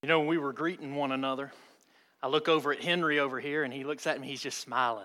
You know, when we were greeting one another, I look over at Henry over here, and he looks at me, he's just smiling.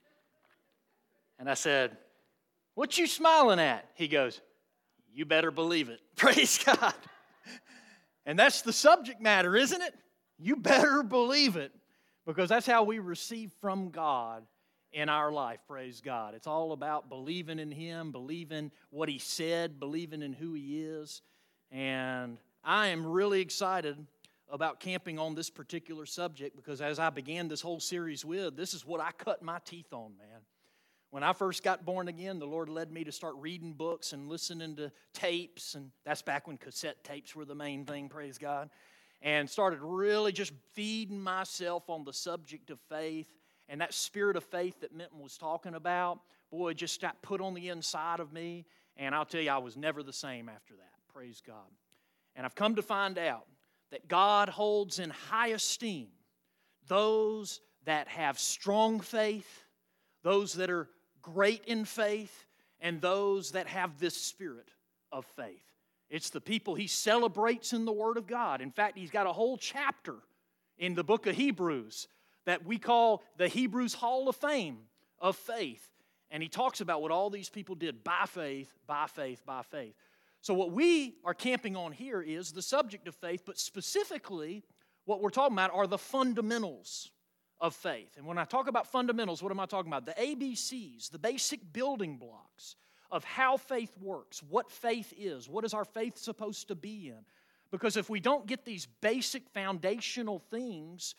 And I said, "What you smiling at?" He goes, "You better believe it." Praise God. And that's the subject matter, isn't it? You better believe it, because that's how we receive from God in our life, praise God. It's all about believing in Him, believing what He said, believing in who He is. And I am really excited about camping on this particular subject, because as I began this whole series with, this is what I cut my teeth on, man. When I first got born again, the Lord led me to start reading books and listening to tapes, and that's back when cassette tapes were the main thing, praise God, and started really just feeding myself on the subject of faith, and that spirit of faith that Minton was talking about, boy, just got put on the inside of me, and I'll tell you, I was never the same after that, praise God. And I've come to find out that God holds in high esteem those that have strong faith, those that are great in faith, and those that have this spirit of faith. It's the people He celebrates in the Word of God. In fact, He's got a whole chapter in the book of Hebrews that we call the Hebrews Hall of Fame of faith. And He talks about what all these people did by faith, by faith, by faith. So what we are camping on here is the subject of faith, but specifically what we're talking about are the fundamentals of faith. And when I talk about fundamentals, what am I talking about? The ABCs, the basic building blocks of how faith works, what faith is, what is our faith supposed to be in. Because if we don't get these basic foundational things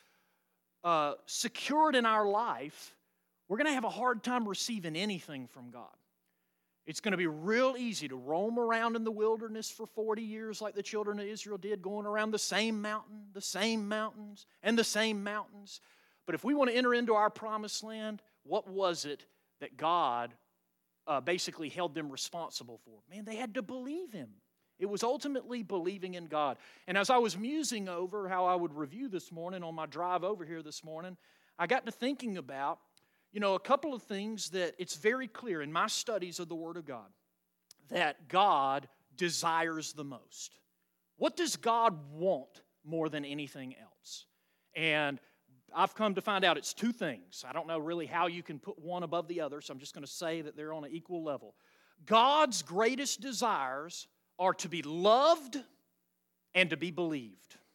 secured in our life, we're going to have a hard time receiving anything from God. It's going to be real easy to roam around in the wilderness for 40 years like the children of Israel did, going around the same mountain, the same mountains, and the same mountains. But if we want to enter into our promised land, what was it that God basically held them responsible for? Man, they had to believe Him. It was ultimately believing in God. And as I was musing over how I would review this morning on my drive over here this morning, I got to thinking about a couple of things that it's very clear in my studies of the Word of God that God desires the most. What does God want more than anything else? And I've come to find out it's two things. I don't know really how you can put one above the other, so I'm just going to say that they're on an equal level. God's greatest desires are to be loved and to be believed.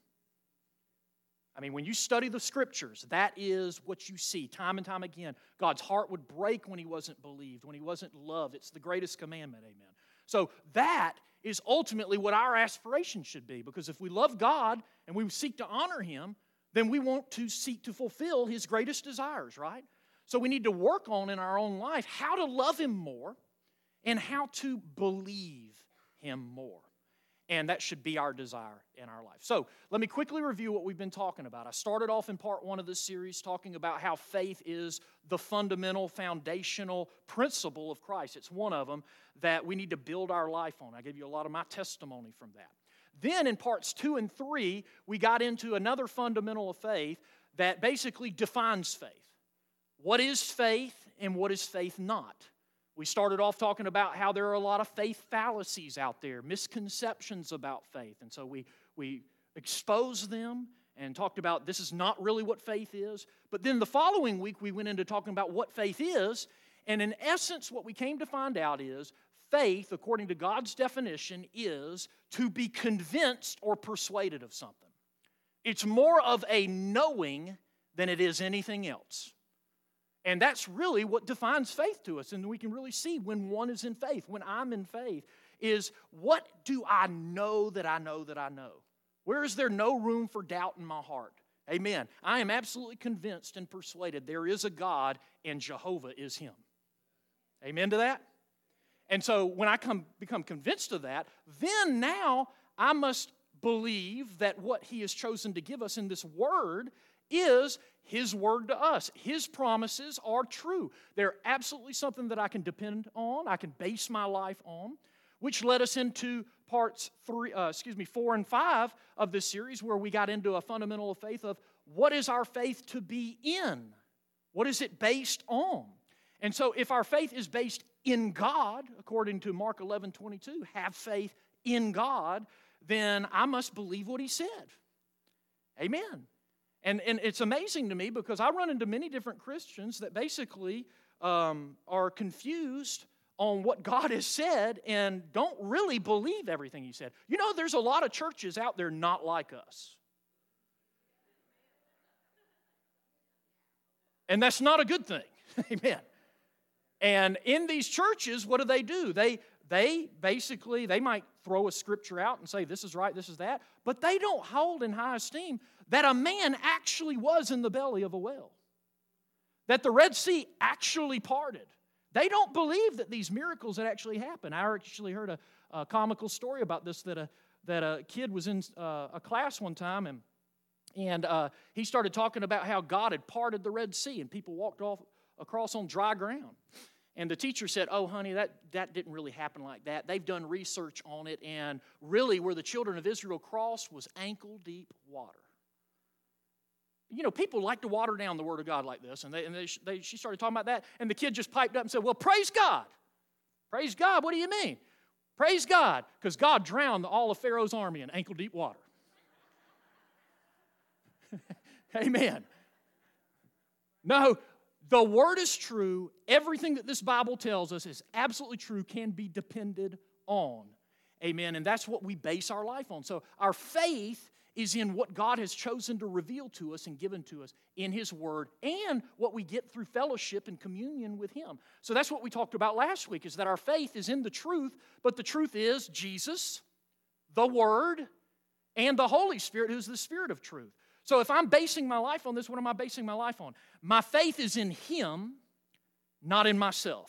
I mean, when you study the Scriptures, that is what you see time and time again. God's heart would break when He wasn't believed, when He wasn't loved. It's the greatest commandment, amen. So that is ultimately what our aspiration should be, because if we love God and we seek to honor Him, then we want to seek to fulfill His greatest desires, right? So we need to work on in our own life how to love Him more and how to believe Him more. And that should be our desire in our life. So let me quickly review what we've been talking about. I started off in part one of this series talking about how faith is the fundamental, foundational principle of Christ. It's one of them that we need to build our life on. I gave you a lot of my testimony from that. Then in parts 2 and 3, we got into another fundamental of faith that basically defines faith. What is faith and what is faith not? We started off talking about how there are a lot of faith fallacies out there, misconceptions about faith. And so we exposed them and talked about this is not really what faith is. But then the following week, we went into talking about what faith is. And in essence, what we came to find out is faith, according to God's definition, is to be convinced or persuaded of something. It's more of a knowing than it is anything else. And that's really what defines faith to us. And we can really see when one is in faith, when I'm in faith, is what do I know that I know that I know? Where is there no room for doubt in my heart? Amen. I am absolutely convinced and persuaded there is a God and Jehovah is Him. Amen to that? And so when I become convinced of that, then now I must believe that what He has chosen to give us in this Word is His Word to us. His promises are true. They're absolutely something that I can depend on, I can base my life on, which led us into parts 4 and 5 of this series, where we got into a fundamental of faith of what is our faith to be in? What is it based on? And so if our faith is based in God, according to Mark 11:22, have faith in God, then I must believe what He said. Amen. And it's amazing to me because I run into many different Christians that basically are confused on what God has said and don't really believe everything He said. You know, there's a lot of churches out there not like us. And that's not a good thing. Amen. And in these churches, what do? They basically, they might throw a scripture out and say, this is right, this is that, but they don't hold in high esteem that a man actually was in the belly of a whale, that the Red Sea actually parted. They don't believe that these miracles had actually happened. I actually heard a comical story about this, that a kid was in a class one time, and he started talking about how God had parted the Red Sea, and people walked across on dry ground. And the teacher said, oh, honey, that didn't really happen like that. They've done research on it, and really where the children of Israel crossed was ankle-deep water. You know, people like to water down the Word of God like this, and she started talking about that, and the kid just piped up and said, well, praise God. Praise God, what do you mean? Praise God, because God drowned all of Pharaoh's army in ankle-deep water. Amen. No, the Word is true. Everything that this Bible tells us is absolutely true, can be depended on. Amen. And that's what we base our life on. So our faith is in what God has chosen to reveal to us and given to us in His Word, and what we get through fellowship and communion with Him. So that's what we talked about last week, is that our faith is in the truth, but the truth is Jesus, the Word, and the Holy Spirit, who's the Spirit of truth. So if I'm basing my life on this, what am I basing my life on? My faith is in Him, not in myself.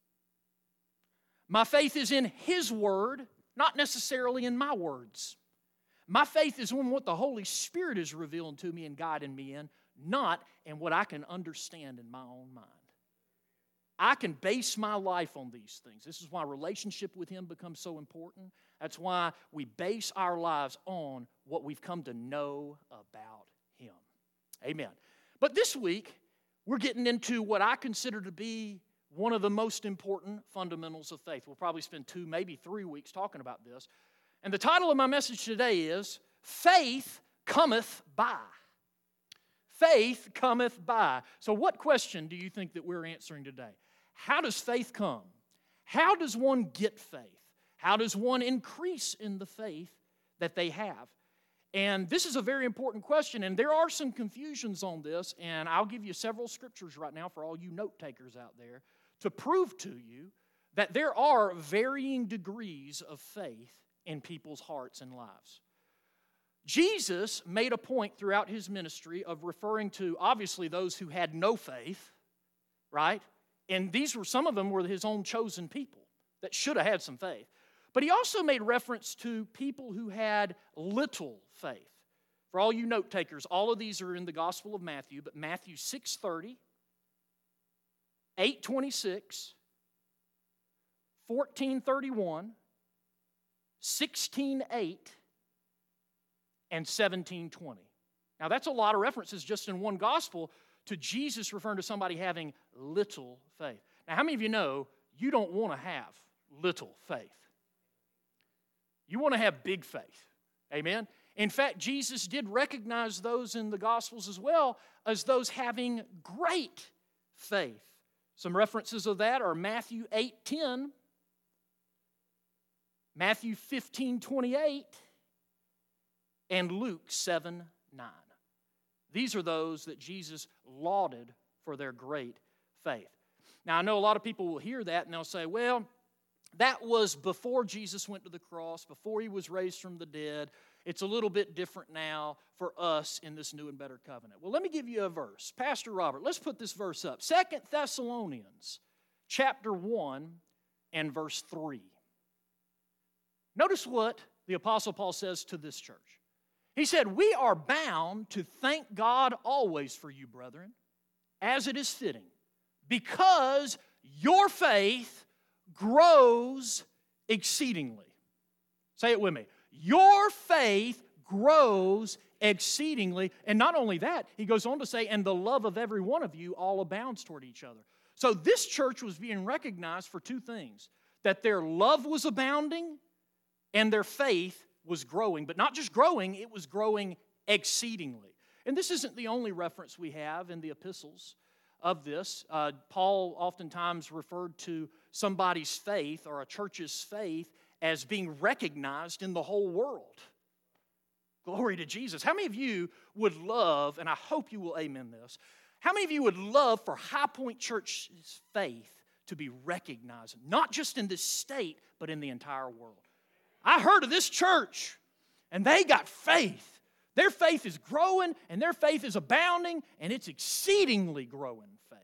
My faith is in His Word, not necessarily in my words. My faith is in what the Holy Spirit is revealing to me and guiding me in, not in what I can understand in my own mind. I can base my life on these things. This is why relationship with Him becomes so important. That's why we base our lives on what we've come to know about Him. Amen. But this week, we're getting into what I consider to be one of the most important fundamentals of faith. We'll probably spend 2, maybe 3 weeks talking about this. And the title of my message today is, Faith Cometh By. Faith cometh by. So what question do you think that we're answering today? How does faith come? How does one get faith? How does one increase in the faith that they have? And this is a very important question, and there are some confusions on this, and I'll give you several scriptures right now for all you note takers out there to prove to you that there are varying degrees of faith in people's hearts and lives. Jesus made a point throughout His ministry of referring to, obviously, those who had no faith, right? And some of them were His own chosen people that should have had some faith. But He also made reference to people who had little faith. For all you note takers, all of these are in the Gospel of Matthew, but Matthew 6:30, 8:26, 14:31, 16:8, and 17:20. Now that's a lot of references just in one gospel to Jesus referring to somebody having little faith. Now how many of you know you don't want to have little faith? You want to have big faith. Amen? In fact, Jesus did recognize those in the Gospels as well as those having great faith. Some references of that are Matthew 8:10, Matthew 15:28, and Luke 7:9. These are those that Jesus lauded for their great faith. Now, I know a lot of people will hear that and they'll say, well, that was before Jesus went to the cross, before He was raised from the dead. It's a little bit different now for us in this new and better covenant. Well, let me give you a verse. Pastor Robert, let's put this verse up. 2 Thessalonians chapter 1 and verse 3. Notice what the Apostle Paul says to this church. He said, we are bound to thank God always for you, brethren, as it is fitting, because your faith grows exceedingly. Say it with me. Your faith grows exceedingly. And not only that, he goes on to say, and the love of every one of you all abounds toward each other. So this church was being recognized for two things, that their love was abounding and their faith was growing. But not just growing, it was growing exceedingly. And this isn't the only reference we have in the epistles of this. Paul oftentimes referred to somebody's faith or a church's faith as being recognized in the whole world. Glory to Jesus. How many of you would love, and I hope you will amen this, how many of you would love for High Point Church's faith to be recognized, not just in this state, but in the entire world? I heard of this church, and they got faith. Their faith is growing, and their faith is abounding, and it's exceedingly growing faith.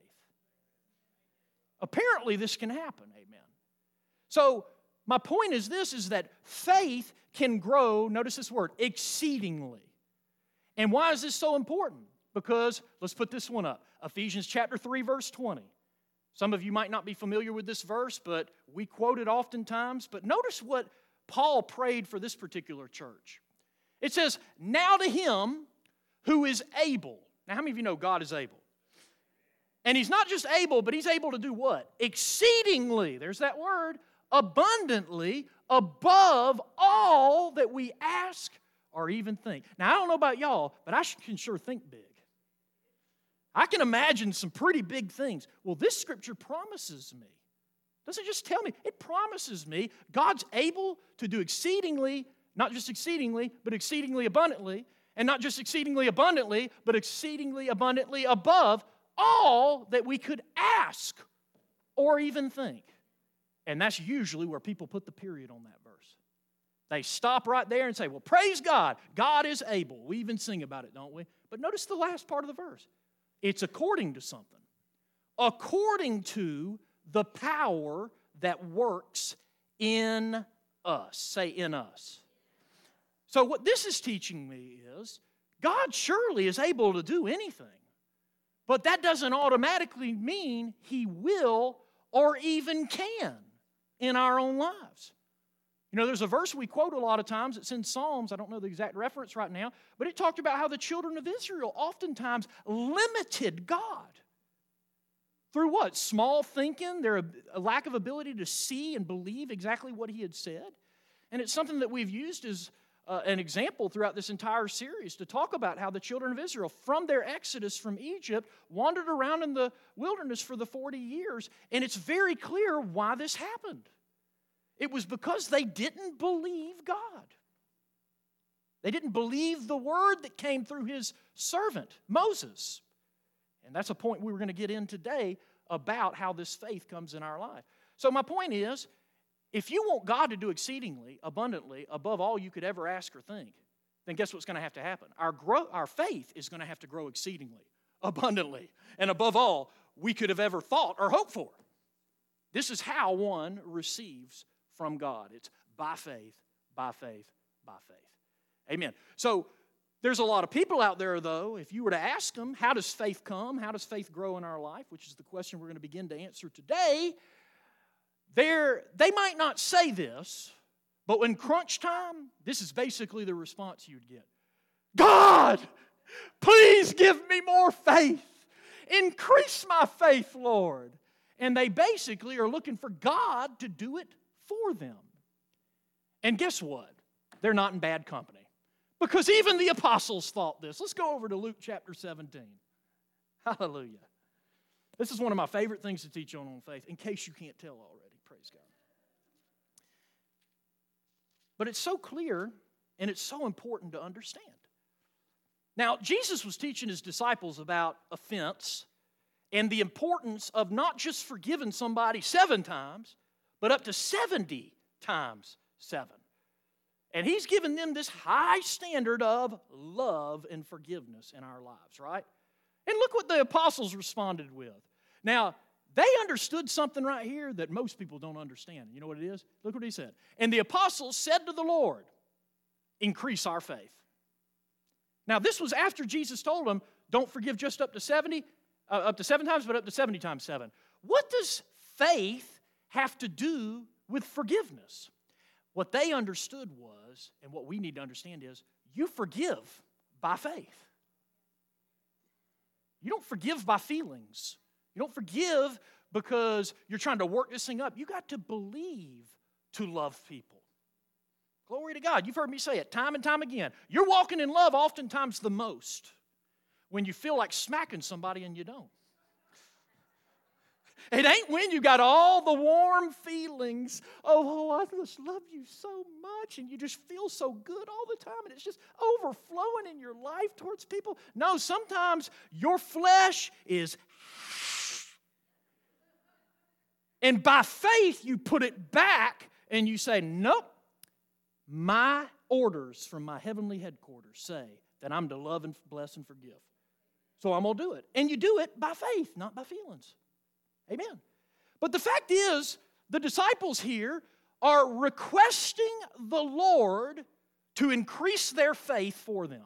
Apparently, this can happen, amen. So, my point is this, is that faith can grow, notice this word, exceedingly. And why is this so important? Because, let's put this one up, Ephesians chapter 3, verse 20. Some of you might not be familiar with this verse, but we quote it oftentimes. But notice what Paul prayed for this particular church. It says, now to him who is able. Now, how many of you know God is able? And He's not just able, but He's able to do what? Exceedingly, there's that word, abundantly, above all that we ask or even think. Now, I don't know about y'all, but I can sure think big. I can imagine some pretty big things. Well, this scripture promises me. Doesn't just tell me. It promises me God's able to do exceedingly, not just exceedingly, but exceedingly abundantly. And not just exceedingly abundantly, but exceedingly abundantly above all that we could ask or even think. And that's usually where people put the period on that verse. They stop right there and say, well, praise God. God is able. We even sing about it, don't we? But notice the last part of the verse. It's according to something. According to the power that works in us. Say, in us. So what this is teaching me is, God surely is able to do anything. But that doesn't automatically mean He will or even can in our own lives. You know, there's a verse we quote a lot of times. It's in Psalms. I don't know the exact reference right now. But it talked about how the children of Israel oftentimes limited God. Through what? Small thinking, their lack of ability to see and believe exactly what He had said. And it's something that we've used as an example throughout this entire series to talk about how the children of Israel, from their exodus from Egypt, wandered around in the wilderness for the 40 years. And it's very clear why this happened. It was because they didn't believe God. They didn't believe the word that came through His servant, Moses. And that's a point we were going to get in today about how this faith comes in our life. So my point is, if you want God to do exceedingly, abundantly, above all you could ever ask or think, then guess what's going to happen? Our faith is going to have to grow exceedingly, abundantly, and above all we could have ever thought or hoped for. This is how one receives from God. It's by faith, by faith, by faith. Amen. So there's a lot of people out there, though, if you were to ask them, how does faith come? How does faith grow in our life? Which is the question we're going to begin to answer today. They might not say this, but when crunch time, this is basically the response you'd get. God, please give me more faith. Increase my faith, Lord. And they basically are looking for God to do it for them. And guess what? They're not in bad company. Because even the apostles thought this. Let's go over to Luke chapter 17. Hallelujah. This is one of my favorite things to teach on faith, in case you can't tell already. Praise God. But it's so clear, and it's so important to understand. Now, Jesus was teaching His disciples about offense and the importance of not just forgiving somebody 7 times, but up to 70 times 7. And He's given them this high standard of love and forgiveness in our lives, right? And look what the apostles responded with. Now, they understood something right here that most people don't understand. You know what it is? Look what He said. And the apostles said to the Lord, increase our faith. Now, this was after Jesus told them, don't forgive just up to 7 times, but up to 70 times 7. What does faith have to do with forgiveness? What they understood was, and what we need to understand is, you forgive by faith. You don't forgive by feelings. You don't forgive because you're trying to work this thing up. You got to believe to love people. Glory to God. You've heard me say it time and time again. You're walking in love oftentimes the most when you feel like smacking somebody and you don't. It ain't when you got all the warm feelings. Oh, I just love you so much. And you just feel so good all the time. And it's just overflowing in your life towards people. No, sometimes your flesh is. And by faith, you put it back and you say, nope. My orders from my heavenly headquarters say that I'm to love and bless and forgive. So I'm going to do it. And you do it by faith, not by feelings. Amen. But the fact is, the disciples here are requesting the Lord to increase their faith for them.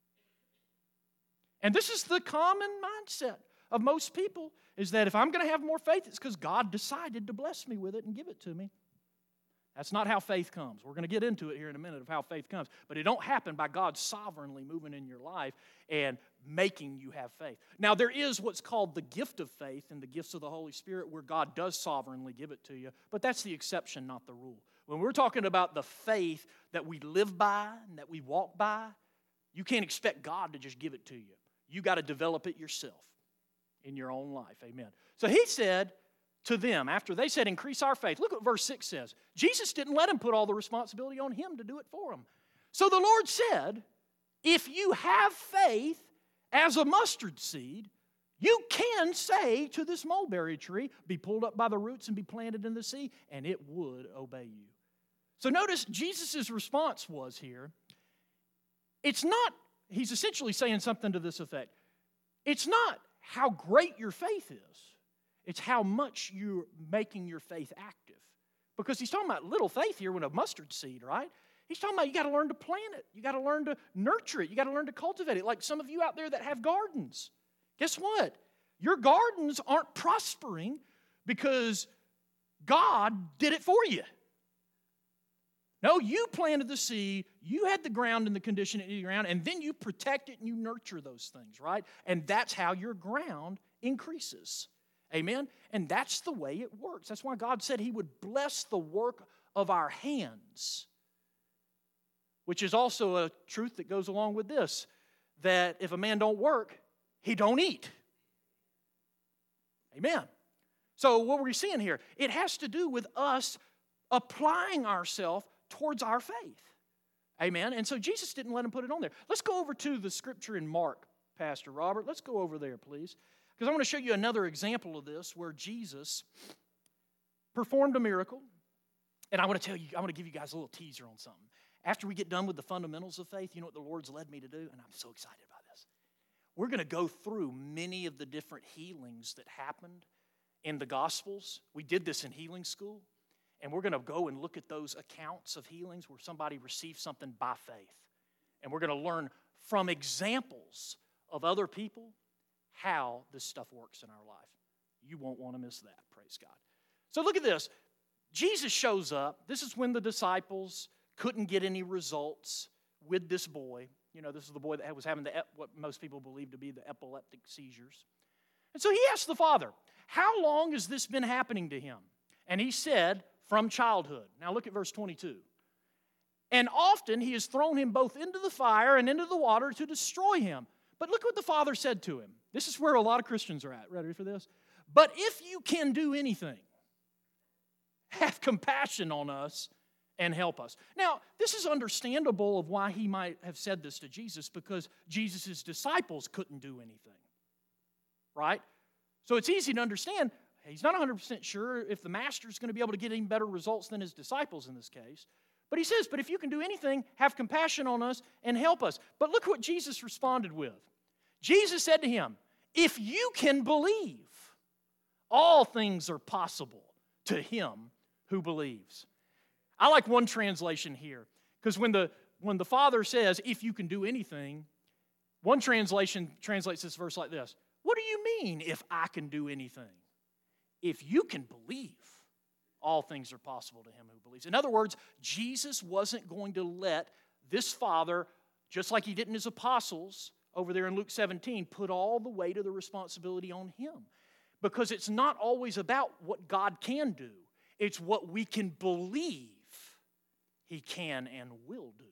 And this is the common mindset of most people, is that if I'm going to have more faith, it's because God decided to bless me with it and give it to me. That's not how faith comes. We're going to get into it here in a minute of how faith comes. But it don't happen by God sovereignly moving in your life and making you have faith. Now, there is what's called the gift of faith and the gifts of the Holy Spirit where God does sovereignly give it to you. But that's the exception, not the rule. When we're talking about the faith that we live by and that we walk by, you can't expect God to just give it to you. You got to develop it yourself in your own life. Amen. So he said to them, after they said, increase our faith, look what verse 6 says. Jesus didn't let him put all the responsibility on him to do it for him. So the Lord said, if you have faith as a mustard seed, you can say to this mulberry tree, be pulled up by the roots and be planted in the sea, and it would obey you. So notice Jesus' response was here, it's not, he's essentially saying something to this effect. It's not how great your faith is. It's how much you're making your faith active. Because he's talking about little faith here with a mustard seed, right? He's talking about you got to learn to plant it. You got to learn to nurture it. You got to learn to cultivate it. Like some of you out there that have gardens. Guess what? Your gardens aren't prospering because God did it for you. No, you planted the seed, you had the ground in the condition it needed ground, and then you protect it and you nurture those things, right? And that's how your ground increases. Amen? And that's the way it works. That's why God said he would bless the work of our hands, which is also a truth that goes along with this, that if a man don't work, he don't eat. Amen. So what we're seeing here, it has to do with us applying ourselves towards our faith. Amen. And so Jesus didn't let him put it on there. Let's go over to the scripture in Mark, Pastor Robert. Let's go over there, please. Because I want to show you another example of this where Jesus performed a miracle. And I want to give you guys a little teaser on something. After we get done with the fundamentals of faith, you know what the Lord's led me to do? And I'm so excited about this. We're going to go through many of the different healings that happened in the Gospels. We did this in healing school. And we're going to go and look at those accounts of healings where somebody received something by faith. And we're going to learn from examples of other people how this stuff works in our life. You won't want to miss that, praise God. So look at this. Jesus shows up. This is when the disciples couldn't get any results with this boy. You know, this is the boy that was having what most people believe to be the epileptic seizures. And so he asked the father, how long has this been happening to him? And he said, from childhood. Now look at verse 22. And often he has thrown him both into the fire and into the water to destroy him. But look what the father said to him. This is where a lot of Christians are at. Ready for this? But if you can do anything, have compassion on us and help us. Now, this is understandable of why he might have said this to Jesus, because Jesus' disciples couldn't do anything. Right? So it's easy to understand. He's not 100% sure if the master's going to be able to get any better results than his disciples in this case. But he says, but if you can do anything, have compassion on us and help us. But look what Jesus responded with. Jesus said to him, if you can believe, all things are possible to him who believes. I like one translation here, because when the Father says, if you can do anything, one translation translates this verse like this. What do you mean, if I can do anything? If you can believe, all things are possible to him who believes. In other words, Jesus wasn't going to let this father, just like he did in his apostles over there in Luke 17, put all the weight of the responsibility on him. Because it's not always about what God can do. It's what we can believe He can and will do.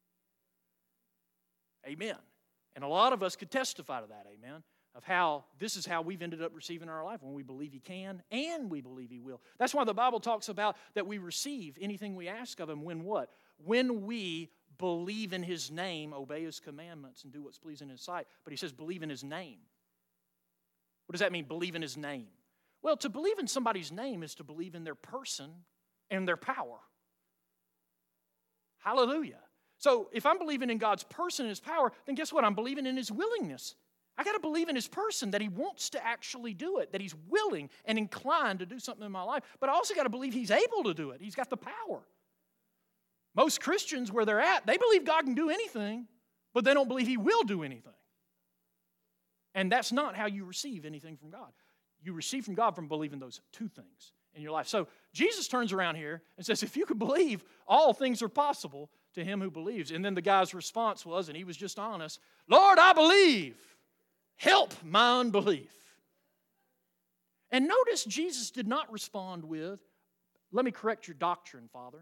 Amen. And a lot of us could testify to that, amen, of how this is how we've ended up receiving our life, when we believe He can and we believe He will. That's why the Bible talks about that we receive anything we ask of Him when what? When we believe in His name, obey His commandments, and do what's pleasing in His sight. But He says believe in His name. What does that mean, believe in His name? Well, to believe in somebody's name is to believe in their person and their power. Hallelujah. So if I'm believing in God's person and His power, then guess what? I'm believing in His willingness. I got to believe in His person, that He wants to actually do it, that He's willing and inclined to do something in my life. But I also got to believe He's able to do it. He's got the power. Most Christians, where they're at, they believe God can do anything, but they don't believe He will do anything. And that's not how you receive anything from God. You receive from God from believing those two things in your life. So Jesus turns around here and says, if you can believe, all things are possible to him who believes. And then the guy's response was, and he was just honest, Lord, I believe. Help my unbelief. And notice Jesus did not respond with, let me correct your doctrine, Father.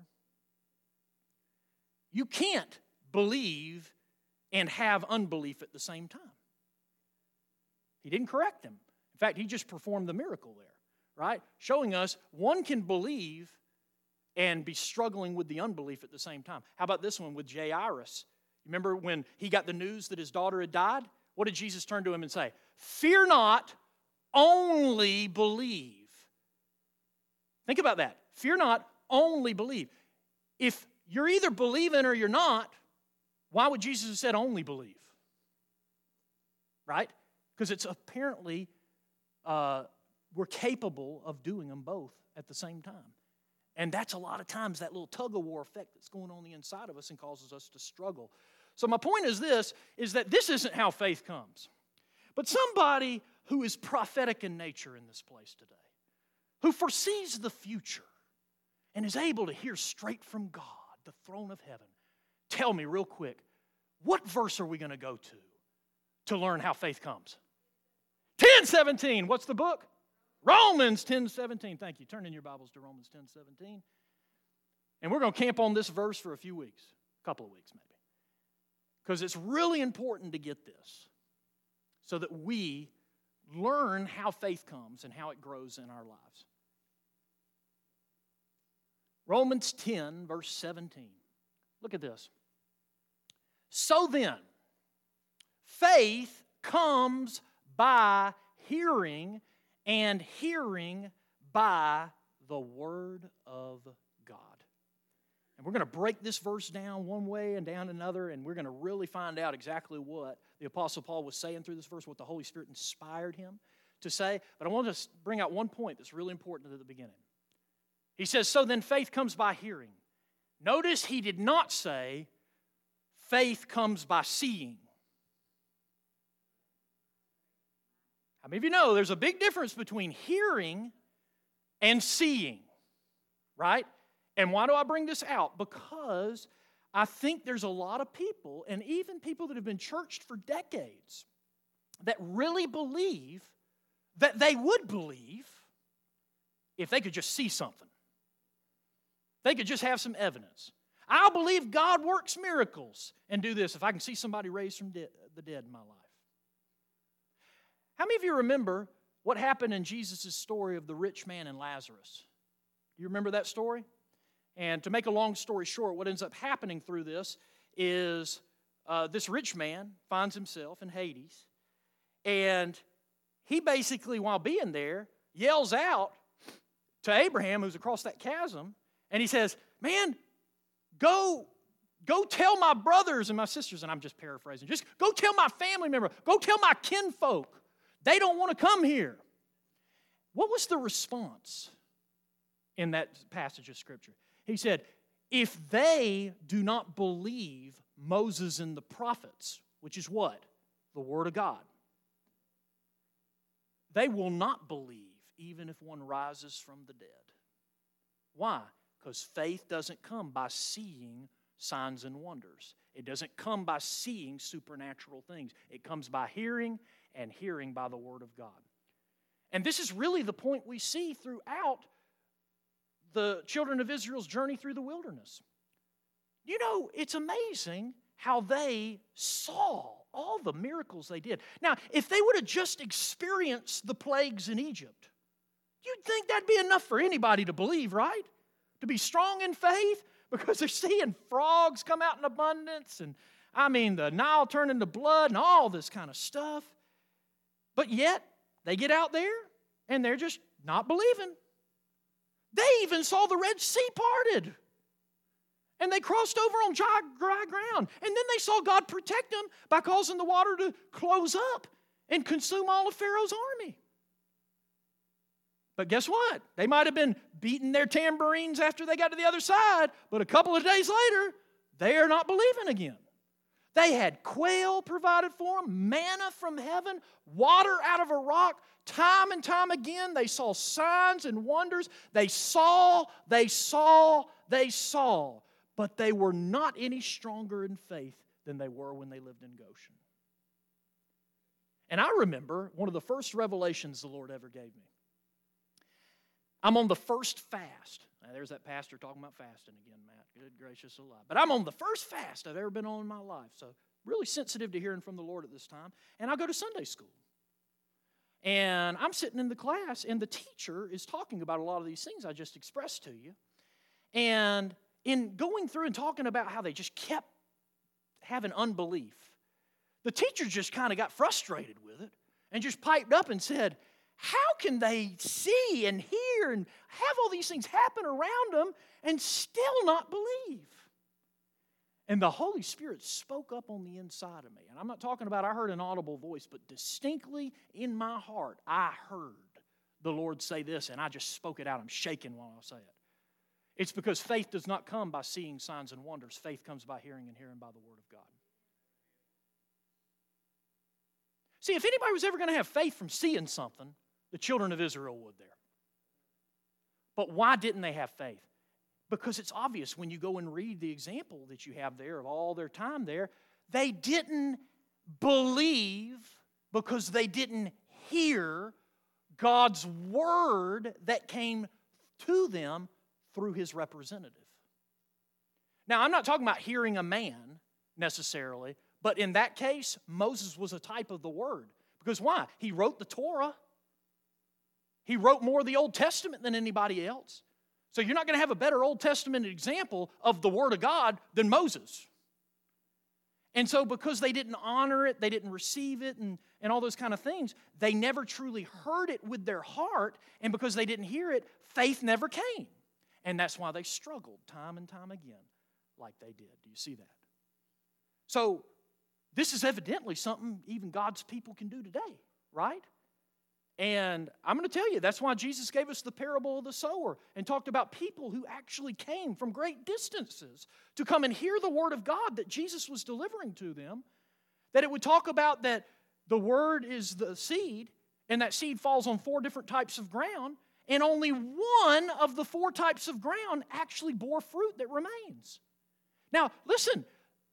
You can't believe and have unbelief at the same time. He didn't correct him. In fact, he just performed the miracle there, right? Showing us one can believe and be struggling with the unbelief at the same time. How about this one with Jairus? Remember when he got the news that his daughter had died? What did Jesus turn to him and say? Fear not, only believe. Think about that. Fear not, only believe. If you're either believing or you're not, why would Jesus have said only believe? Right? Because it's apparently we're capable of doing them both at the same time. And that's a lot of times that little tug-of-war effect that's going on the inside of us and causes us to struggle. So my point is this, is that this isn't how faith comes. But somebody who is prophetic in nature in this place today, who foresees the future and is able to hear straight from God, the throne of heaven, tell me real quick, what verse are we going to go to learn how faith comes? 10:17. What's the book? Romans 10:17. Thank you. Turn in your Bibles to Romans 10:17. And we're going to camp on this verse for a few weeks, a couple of weeks maybe. Because it's really important to get this so that we learn how faith comes and how it grows in our lives. Romans 10, verse 17. Look at this. So then, faith comes by hearing, and hearing by the Word of God. And we're going to break this verse down one way and down another, and we're going to really find out exactly what the Apostle Paul was saying through this verse, what the Holy Spirit inspired him to say. But I want to bring out one point that's really important at the beginning. He says, so then faith comes by hearing. Notice he did not say, faith comes by seeing. How many of you know there's a big difference between hearing and seeing, right? And why do I bring this out? Because I think there's a lot of people, and even people that have been churched for decades, that really believe that they would believe if they could just see something. They could just have some evidence. I'll believe God works miracles and do this if I can see somebody raised from the dead in my life. How many of you remember what happened in Jesus' story of the rich man and Lazarus? Do you remember that story? And to make a long story short, what ends up happening through this is this rich man finds himself in Hades, and he basically, while being there, yells out to Abraham, who's across that chasm, and he says, man, go tell my brothers and my sisters, and I'm just paraphrasing, just go tell my family member, go tell my kinfolk. They don't want to come here. What was the response in that passage of Scripture? He said, if they do not believe Moses and the prophets, which is what? The Word of God, they will not believe even if one rises from the dead. Why? Because faith doesn't come by seeing signs and wonders. It doesn't come by seeing supernatural things. It comes by hearing, and hearing by the Word of God. And this is really the point we see throughout the children of Israel's journey through the wilderness. You know, it's amazing how they saw all the miracles they did. Now, if they would have just experienced the plagues in Egypt, you'd think that'd be enough for anybody to believe, right? To be strong in faith, because they're seeing frogs come out in abundance, and the Nile turn into blood and all this kind of stuff. But yet, they get out there, and they're just not believing. They even saw the Red Sea parted. And they crossed over on dry ground. And then they saw God protect them by causing the water to close up and consume all of Pharaoh's army. But guess what? They might have been beating their tambourines after they got to the other side, but a couple of days later, they are not believing again. They had quail provided for them, manna from heaven, water out of a rock. Time and time again, they saw signs and wonders. They saw. But they were not any stronger in faith than they were when they lived in Goshen. And I remember one of the first revelations the Lord ever gave me. I'm on the first fast. Now, there's that pastor talking about fasting again, Matt. Good gracious alive. But I'm on the first fast I've ever been on in my life. So really sensitive to hearing from the Lord at this time. And I go to Sunday school. And I'm sitting in the class, and the teacher is talking about a lot of these things I just expressed to you. And in going through and talking about how they just kept having unbelief, the teacher just kind of got frustrated with it and just piped up and said, how can they see and hear and have all these things happen around them and still not believe? And the Holy Spirit spoke up on the inside of me. And I'm not talking about I heard an audible voice, but distinctly in my heart, I heard the Lord say this, and I just spoke it out. I'm shaking while I say it. It's because faith does not come by seeing signs and wonders. Faith comes by hearing, and hearing by the Word of God. See, if anybody was ever going to have faith from seeing something, the children of Israel would there. But why didn't they have faith? Because it's obvious when you go and read the example that you have there of all their time there, they didn't believe because they didn't hear God's word that came to them through his representative. Now, I'm not talking about hearing a man necessarily, but in that case, Moses was a type of the word. Because why? He wrote the Torah. He wrote more of the Old Testament than anybody else. So you're not going to have a better Old Testament example of the Word of God than Moses. And so because they didn't honor it, they didn't receive it, and all those kind of things, they never truly heard it with their heart, and because they didn't hear it, faith never came. And that's why they struggled time and time again like they did. Do you see that? So this is evidently something even God's people can do today, right? And I'm going to tell you, that's why Jesus gave us the parable of the sower and talked about people who actually came from great distances to come and hear the word of God that Jesus was delivering to them. That it would talk about that the word is the seed, and that seed falls on 4 different types of ground, and only one of the 4 types of ground actually bore fruit that remains. Now, listen,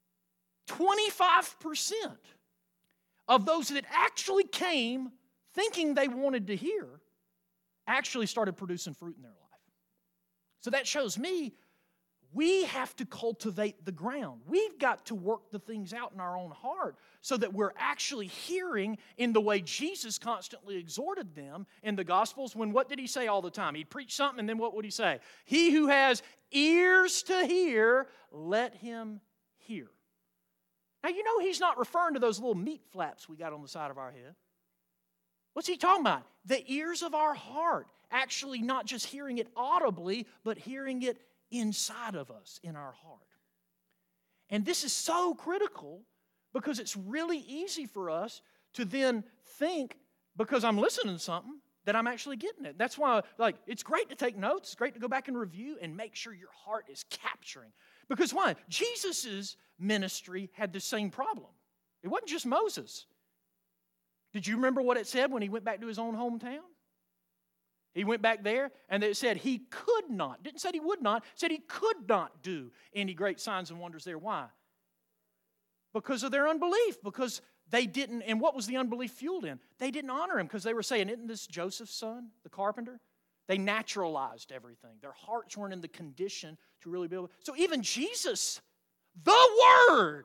25% of those that actually came thinking they wanted to hear, actually started producing fruit in their life. So that shows me we have to cultivate the ground. We've got to work the things out in our own heart so that we're actually hearing in the way Jesus constantly exhorted them in the Gospels. When what did he say all the time? He'd preach something, and then what would he say? He who has ears to hear, let him hear. Now, you know he's not referring to those little meat flaps we got on the side of our head. What's he talking about? The ears of our heart. Actually not just hearing it audibly, but hearing it inside of us, in our heart. And this is so critical because it's really easy for us to then think, because I'm listening to something, that I'm actually getting it. That's why, it's great to take notes. It's great to go back and review and make sure your heart is capturing. Because why? Jesus' ministry had the same problem. It wasn't just Moses. Did you remember what it said when he went back to his own hometown? He went back there, and it said he could not. Didn't say he would not. Said he could not do any great signs and wonders there. Why? Because of their unbelief. Because they didn't, and what was the unbelief fueled in? They didn't honor him because they were saying, isn't this Joseph's son, the carpenter? They naturalized everything. Their hearts weren't in the condition to really be able. So even Jesus the Word,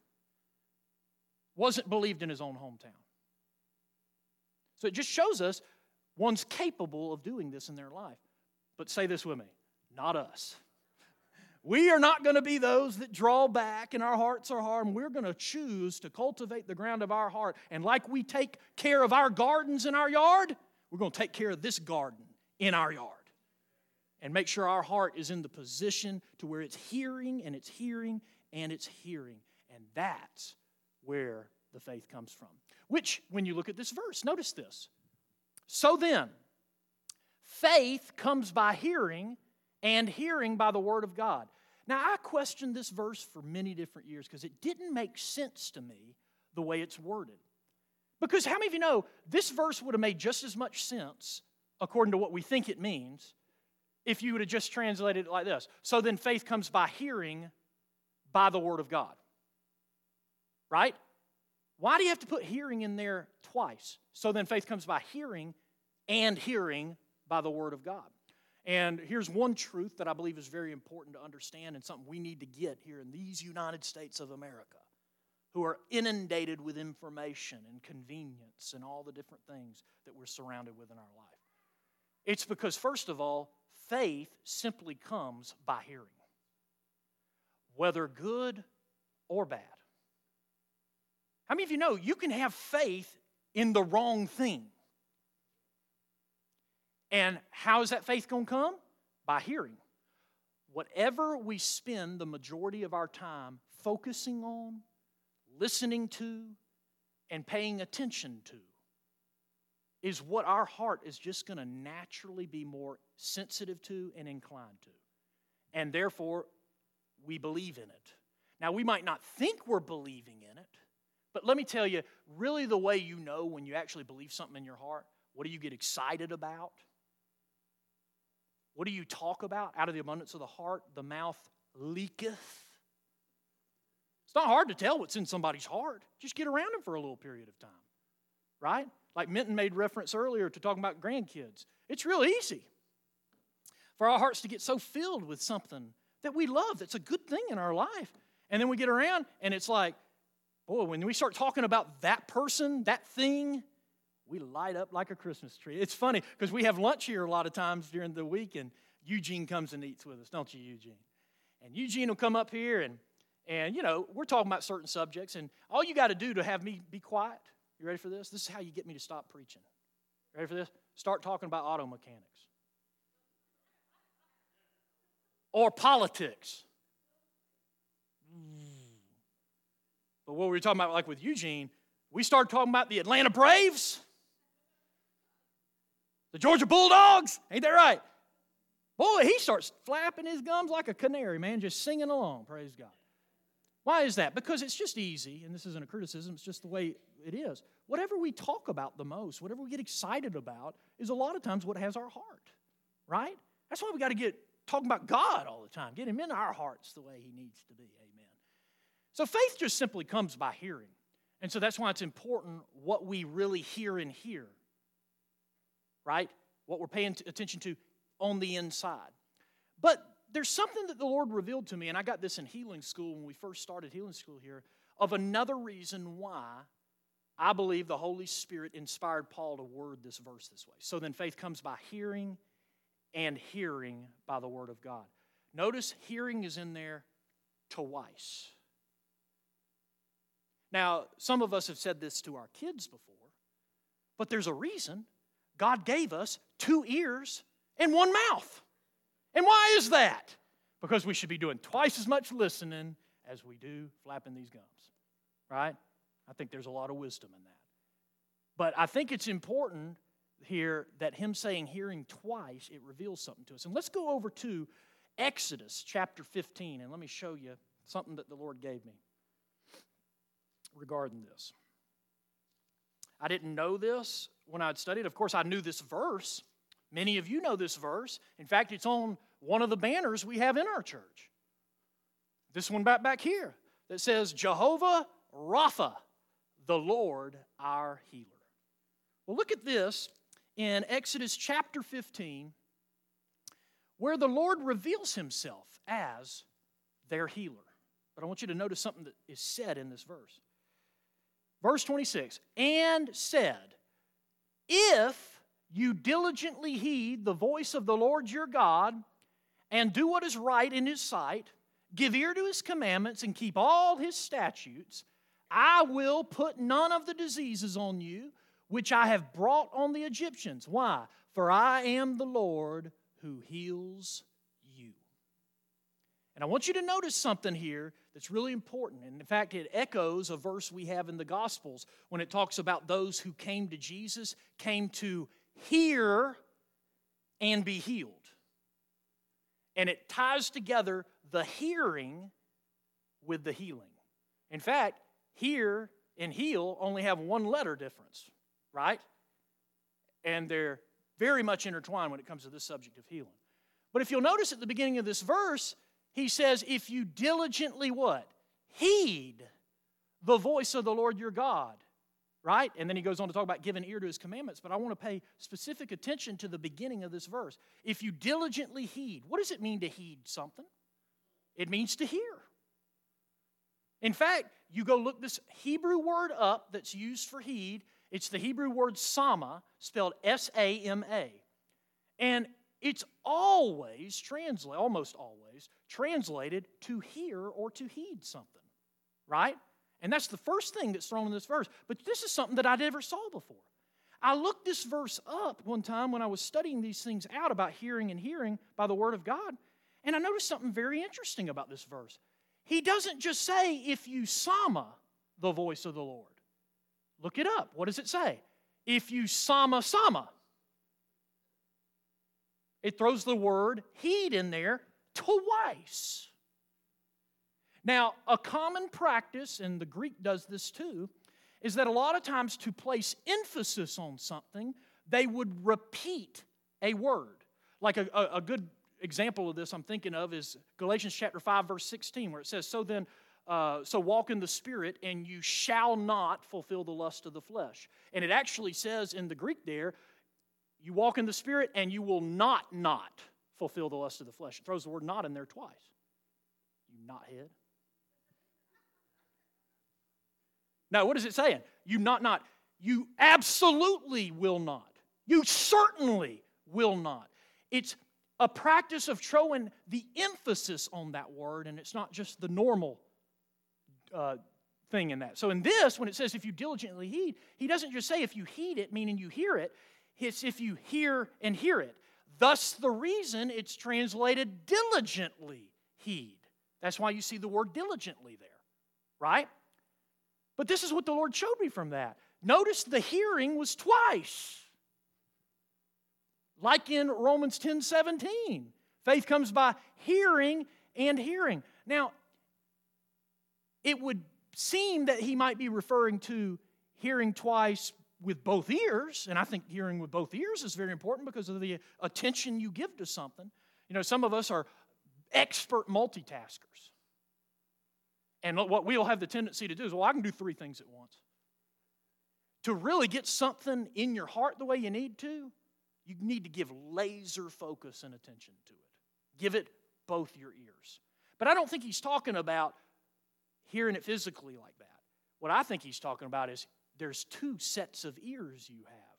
wasn't believed in his own hometown. So it just shows us one's capable of doing this in their life. But say this with me, not us. We are not going to be those that draw back and our hearts are hard. We're going to choose to cultivate the ground of our heart. And like we take care of our gardens in our yard, we're going to take care of this garden in our yard. And make sure our heart is in the position to where it's hearing and it's hearing and it's hearing. And that's where the faith comes from. Which, when you look at this verse, notice this. So then, faith comes by hearing, and hearing by the Word of God. Now, I questioned this verse for many different years because it didn't make sense to me the way it's worded. Because how many of you know this verse would have made just as much sense, according to what we think it means, if you would have just translated it like this. So then faith comes by hearing by the Word of God. Right? Why do you have to put hearing in there twice? So then faith comes by hearing and hearing by the Word of God. And here's one truth that I believe is very important to understand and something we need to get here in these United States of America, who are inundated with information and convenience and all the different things that we're surrounded with in our life. It's because, first of all, faith simply comes by hearing, whether good or bad. How many of you know you can have faith in the wrong thing? And how is that faith going to come? By hearing. Whatever we spend the majority of our time focusing on, listening to, and paying attention to is what our heart is just going to naturally be more sensitive to and inclined to. And therefore, we believe in it. Now, we might not think we're believing in it, but let me tell you, really the way you know when you actually believe something in your heart, what do you get excited about? What do you talk about? Out of the abundance of the heart, the mouth leaketh. It's not hard to tell what's in somebody's heart. Just get around them for a little period of time, right? Like Minton made reference earlier to talking about grandkids. It's real easy for our hearts to get so filled with something that we love, that's a good thing in our life. And then we get around and it's like, boy, when we start talking about that person, that thing, we light up like a Christmas tree. It's funny because we have lunch here a lot of times during the week, and Eugene comes and eats with us, don't you, Eugene? And Eugene will come up here, and you know, we're talking about certain subjects, and all you got to do to have me be quiet, you ready for this? This is how you get me to stop preaching. Ready for this? Start talking about auto mechanics. Or politics. But what we were talking about, like with Eugene, we started talking about the Atlanta Braves, the Georgia Bulldogs. Ain't that right? Boy, he starts flapping his gums like a canary, man, just singing along, praise God. Why is that? Because it's just easy, and this isn't a criticism, it's just the way it is. Whatever we talk about the most, whatever we get excited about, is a lot of times what has our heart, right? That's why we got to get talking about God all the time. Get Him in our hearts the way He needs to be, amen. So faith just simply comes by hearing. And so that's why it's important what we really hear and hear, right? What we're paying attention to on the inside. But there's something that the Lord revealed to me, and I got this in healing school when we first started healing school here, of another reason why I believe the Holy Spirit inspired Paul to word this verse this way. So then faith comes by hearing, and hearing by the Word of God. Notice hearing is in there twice. Now, some of us have said this to our kids before, but there's a reason. God gave us 2 ears and 1 mouth. And why is that? Because we should be doing twice as much listening as we do flapping these gums, right? I think there's a lot of wisdom in that. But I think it's important here that him saying hearing twice, it reveals something to us. And let's go over to Exodus chapter 15, and let me show you something that the Lord gave me regarding this. I didn't know this when I'd studied. Of course, I knew this verse. Many of you know this verse. In fact, it's on one of the banners we have in our church. This one back here that says, Jehovah Rapha, the Lord our healer. Well, look at this in Exodus chapter 15, where the Lord reveals himself as their healer. but I want you to notice something that is said in this verse. Verse 26, and said, if you diligently heed the voice of the Lord your God and do what is right in His sight, give ear to His commandments and keep all His statutes, I will put none of the diseases on you which I have brought on the Egyptians. Why? For I am the Lord who heals you. And I want you to notice something here that's really important. And in fact, it echoes a verse we have in the Gospels when it talks about those who came to Jesus, came to hear and be healed. And it ties together the hearing with the healing. In fact, hear and heal only have one letter difference, right? And they're very much intertwined when it comes to this subject of healing. But if you'll notice at the beginning of this verse, he says, if you diligently what? Heed the voice of the Lord your God, right? And then he goes on to talk about giving ear to His commandments. But I want to pay specific attention to the beginning of this verse. If you diligently heed, what does it mean to heed something? It means to hear. In fact, you go look this Hebrew word up that's used for heed. It's the Hebrew word sama, spelled S-A-M-A. And it's almost always translated to hear or to heed something, right? And that's the first thing that's thrown in this verse. But this is something that I never saw before. I looked this verse up one time when I was studying these things out about hearing and hearing by the Word of God, and I noticed something very interesting about this verse. He doesn't just say, if you sama the voice of the Lord. Look it up. What does it say? If you sama. It throws the word heed in there twice. Now, a common practice, and the Greek does this too, is that a lot of times to place emphasis on something, they would repeat a word. Like a good example of this I'm thinking of is Galatians chapter 5, verse 16, where it says, so walk in the Spirit, and you shall not fulfill the lust of the flesh. And it actually says in the Greek there, you walk in the Spirit, and you will not fulfill the lust of the flesh. It throws the word not in there twice. You knothead. Now, what is it saying? You not. You absolutely will not. You certainly will not. It's a practice of throwing the emphasis on that word, and it's not just the normal thing in that. So in this, when it says if you diligently heed, he doesn't just say if you heed it, meaning you hear it. It's if you hear and hear it. Thus the reason it's translated diligently heed. That's why you see the word diligently there, right? But this is what the Lord showed me from that. Notice the hearing was twice. Like in Romans 10:17. Faith comes by hearing and hearing. Now, it would seem that he might be referring to hearing twice with both ears, and I think hearing with both ears is very important because of the attention you give to something. You know, some of us are expert multitaskers. And what we'll have the tendency to do is, well, I can do 3 things at once. To really get something in your heart the way you need to, you need to give laser focus and attention to it. Give it both your ears. But I don't think he's talking about hearing it physically like that. What I think he's talking about is there's 2 sets of ears you have.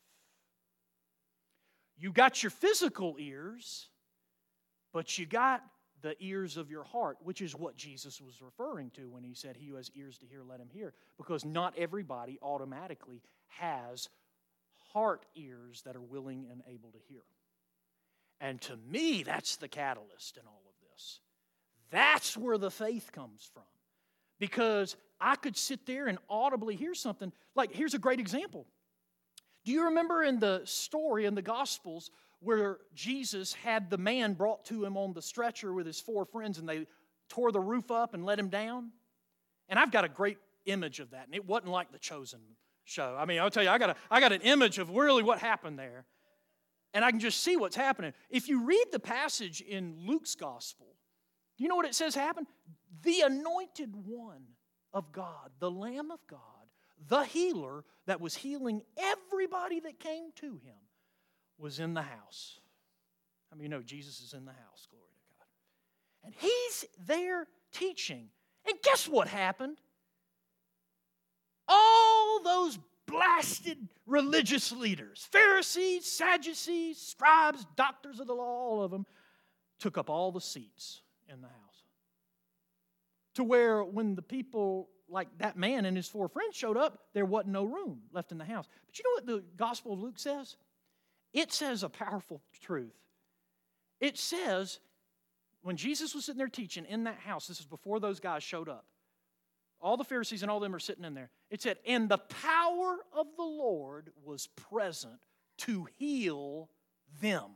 You got your physical ears, but you got the ears of your heart, which is what Jesus was referring to when he said, he who has ears to hear, let him hear. Because not everybody automatically has heart ears that are willing and able to hear. And to me, that's the catalyst in all of this. That's where the faith comes from. Because I could sit there and audibly hear something. Like, here's a great example. Do you remember in the story in the Gospels where Jesus had the man brought to him on the stretcher with his 4 friends, and they tore the roof up and let him down? And I've got a great image of that, and it wasn't like The Chosen show. I mean, I'll tell you, I got an image of really what happened there, and I can just see what's happening. If you read the passage in Luke's Gospel, do you know what it says happened? The anointed one of God, the Lamb of God, the healer that was healing everybody that came to him, was in the house. I mean, you know, Jesus is in the house, glory to God. And he's there teaching. And guess what happened? All those blasted religious leaders, Pharisees, Sadducees, scribes, doctors of the law, all of them, took up all the seats in the house. To where when the people like that man and his 4 friends showed up, there wasn't no room left in the house. But you know what the Gospel of Luke says? It says a powerful truth. It says, when Jesus was sitting there teaching in that house, this is before those guys showed up, all the Pharisees and all them are sitting in there. It said, and the power of the Lord was present to heal them.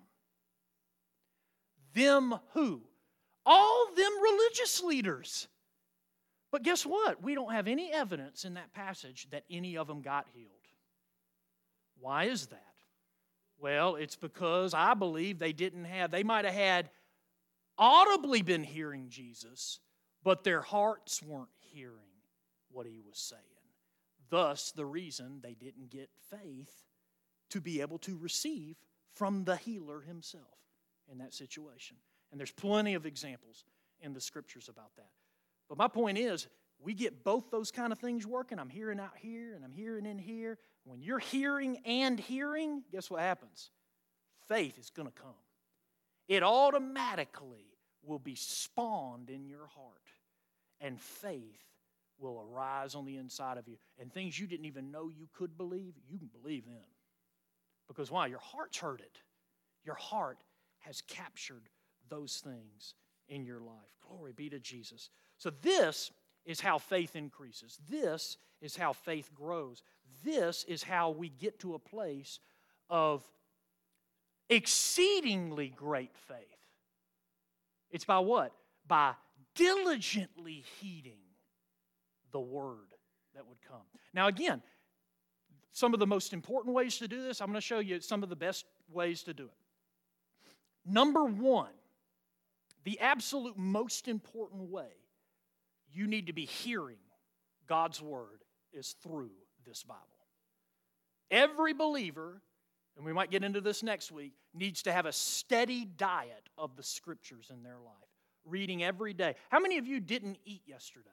Them who? All them religious leaders. But guess what? We don't have any evidence in that passage that any of them got healed. Why is that? Well, it's because I believe they might have had audibly been hearing Jesus, but their hearts weren't hearing what he was saying. Thus, the reason they didn't get faith to be able to receive from the healer himself in that situation. And there's plenty of examples in the scriptures about that. But my point is, we get both those kind of things working. I'm hearing out here and I'm hearing in here. When you're hearing and hearing, guess what happens? Faith is going to come. It automatically will be spawned in your heart. And faith will arise on the inside of you. And things you didn't even know you could believe, you can believe them. Because why? Your heart's heard it. Your heart has captured those things in your life. Glory be to Jesus. So this is how faith increases. This is how faith grows. This is how we get to a place of exceedingly great faith. It's by what? By diligently heeding the word that would come. Now again, some of the most important ways to do this, I'm going to show you some of the best ways to do it. Number one, the absolute most important way you need to be hearing God's word is through this Bible. Every believer, and we might get into this next week, needs to have a steady diet of the scriptures in their life, reading every day. How many of you didn't eat yesterday?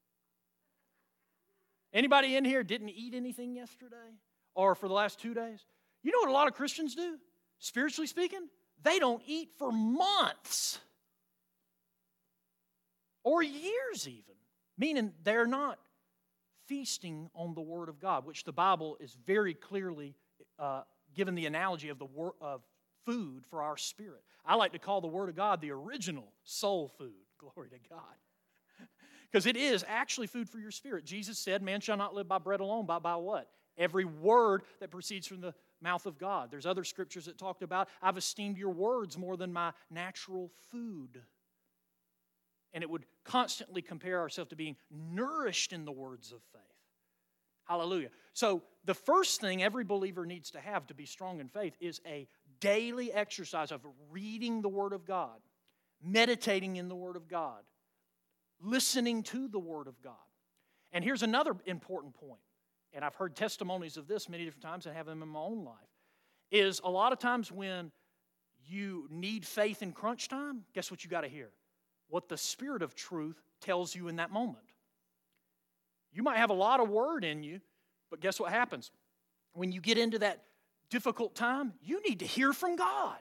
Anybody in here didn't eat anything yesterday or for the last 2 days? You know what a lot of Christians do, spiritually speaking? They don't eat for months or years even, meaning they're not feasting on the Word of God, which the Bible is very clearly given the analogy of of food for our spirit. I like to call the Word of God the original soul food. Glory to God. Because it is actually food for your spirit. Jesus said, man shall not live by bread alone, but by what? Every word that proceeds from the mouth of God. There's other scriptures that talked about, I've esteemed your words more than my natural food. And it would constantly compare ourselves to being nourished in the words of faith. Hallelujah. So the first thing every believer needs to have to be strong in faith is a daily exercise of reading the Word of God, meditating in the Word of God, listening to the Word of God. And here's another important point, and I've heard testimonies of this many different times and have them in my own life, is a lot of times when you need faith in crunch time, guess what you got to hear? What the Spirit of truth tells you in that moment. You might have a lot of word in you, but guess what happens? When you get into that difficult time, you need to hear from God.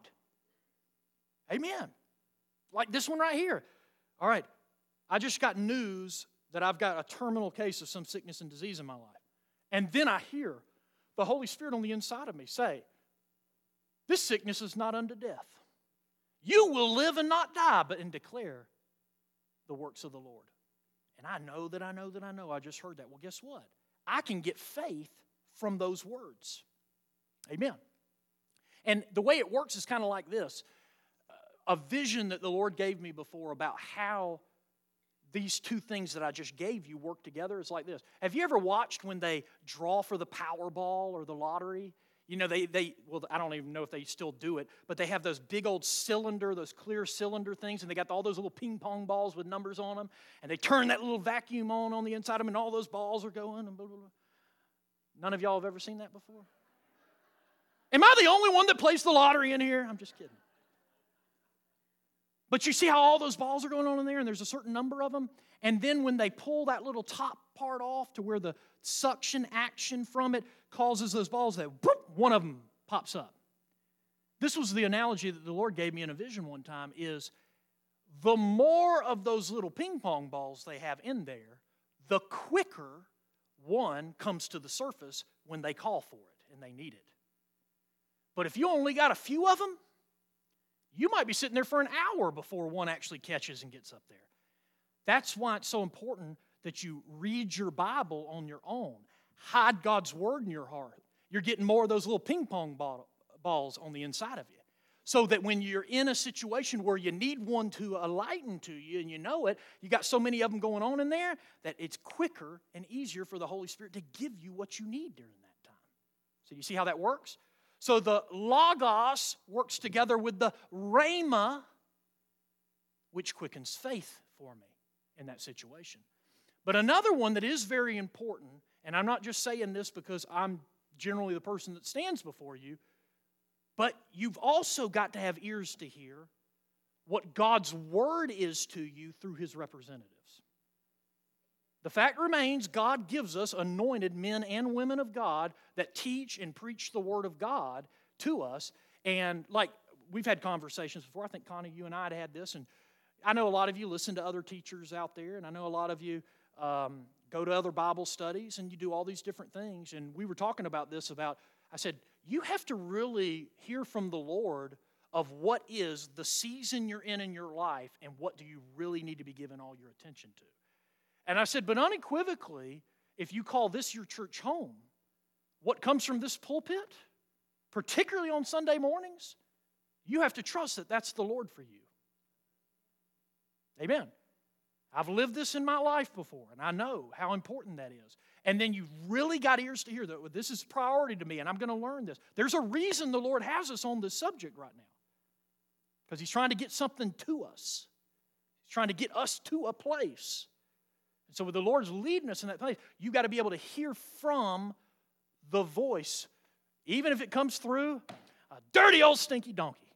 Amen. Like this one right here. All right, I just got news that I've got a terminal case of some sickness and disease in my life. And then I hear the Holy Spirit on the inside of me say, this sickness is not unto death. You will live and not die, but and declare the works of the Lord. And I know that I just heard that. Well, guess what? I can get faith from those words. Amen. And the way it works is kind of like this. A vision that the Lord gave me before about how these two things that I just gave you work together is like this. Have you ever watched when they draw for the Powerball or the lottery? You know, well, I don't even know if they still do it, but they have those big old cylinder, those clear cylinder things, and they got all those little ping pong balls with numbers on them, and they turn that little vacuum on the inside of them, and all those balls are going, and blah, blah, blah. None of y'all have ever seen that before? Am I the only one that plays the lottery in here? I'm just kidding. But you see how all those balls are going on in there, and there's a certain number of them? And then when they pull that little top part off to where the suction action from it causes those balls, that whoop, one of them pops up. This was the analogy that the Lord gave me in a vision one time, is the more of those little ping pong balls they have in there, the quicker one comes to the surface when they call for it and they need it. But if you only got a few of them, you might be sitting there for an hour before one actually catches and gets up there. That's why it's so important that you read your Bible on your own. Hide God's Word in your heart. You're getting more of those little ping pong balls on the inside of you. So that when you're in a situation where you need one to enlighten to you and you know it, you got so many of them going on in there that it's quicker and easier for the Holy Spirit to give you what you need during that time. So you see how that works? So the Logos works together with the Rhema, which quickens faith for me in that situation. But another one that is very important, and I'm not just saying this because I'm generally the person that stands before you, but you've also got to have ears to hear what God's Word is to you through His representatives. The fact remains, God gives us anointed men and women of God that teach and preach the Word of God to us. And like we've had conversations before. I think, Connie, you and I had this. And I know a lot of you listen to other teachers out there. And I know a lot of you go to other Bible studies and you do all these different things. And we were talking about this I said, you have to really hear from the Lord of what is the season you're in your life and what do you really need to be giving all your attention to. And I said, but unequivocally, if you call this your church home, what comes from this pulpit, particularly on Sunday mornings, you have to trust that that's the Lord for you. Amen. I've lived this in my life before, and I know how important that is. And then you've really got ears to hear that this is priority to me, and I'm going to learn this. There's a reason the Lord has us on this subject right now, because He's trying to get something to us. He's trying to get us to a place. And so with the Lord's leading us in that place, you've got to be able to hear from the voice, even if it comes through a dirty old stinky donkey.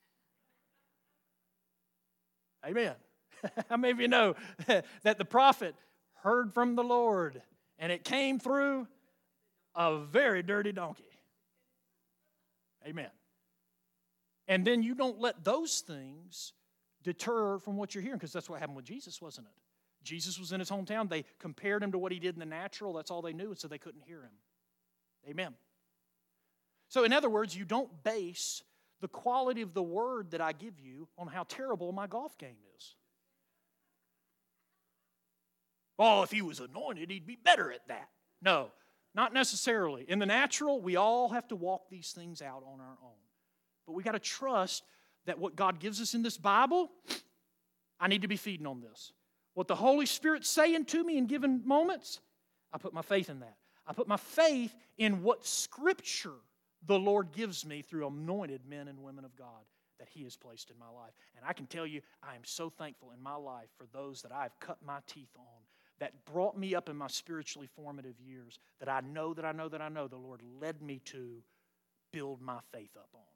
Amen. How many of you know that the prophet heard from the Lord and it came through a very dirty donkey? Amen. And then you don't let those things deter from what you're hearing, because that's what happened with Jesus, wasn't it? Jesus was in His hometown. They compared Him to what He did in the natural. That's all they knew, and so they couldn't hear Him. Amen. So in other words, you don't base the quality of the word that I give you on how terrible my golf game is. Oh, if he was anointed, he'd be better at that. No, not necessarily. In the natural, we all have to walk these things out on our own. But we got to trust that what God gives us in this Bible, I need to be feeding on this. What the Holy Spirit's saying to me in given moments, I put my faith in that. I put my faith in what Scripture the Lord gives me through anointed men and women of God that He has placed in my life. And I can tell you, I am so thankful in my life for those that I've cut my teeth on, that brought me up in my spiritually formative years, that I know the Lord led me to build my faith up on.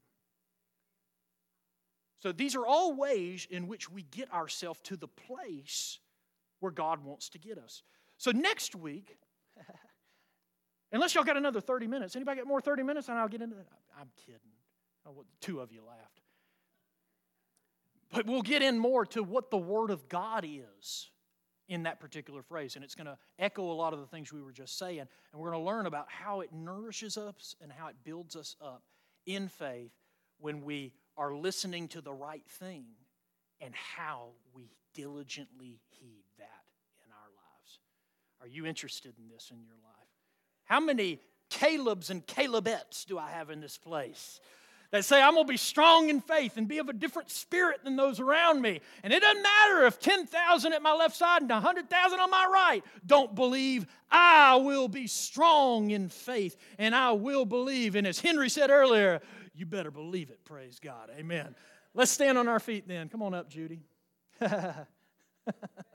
So these are all ways in which we get ourselves to the place where God wants to get us. So next week, unless y'all got another 30 minutes. Anybody got more 30 minutes? And I'll get into that. I'm kidding. Oh, two of you laughed. But we'll get in more to what the Word of God is in that particular phrase. And it's going to echo a lot of the things we were just saying. And we're going to learn about how it nourishes us and how it builds us up in faith when we are listening to the right thing and how we diligently heed that in our lives. Are you interested in this in your life? How many Calebs and Calebettes do I have in this place that say, I'm going to be strong in faith and be of a different spirit than those around me? And it doesn't matter if 10,000 at my left side and 100,000 on my right don't believe. I will be strong in faith and I will believe. And as Henry said earlier, you better believe it, praise God. Amen. Let's stand on our feet then. Come on up, Judy.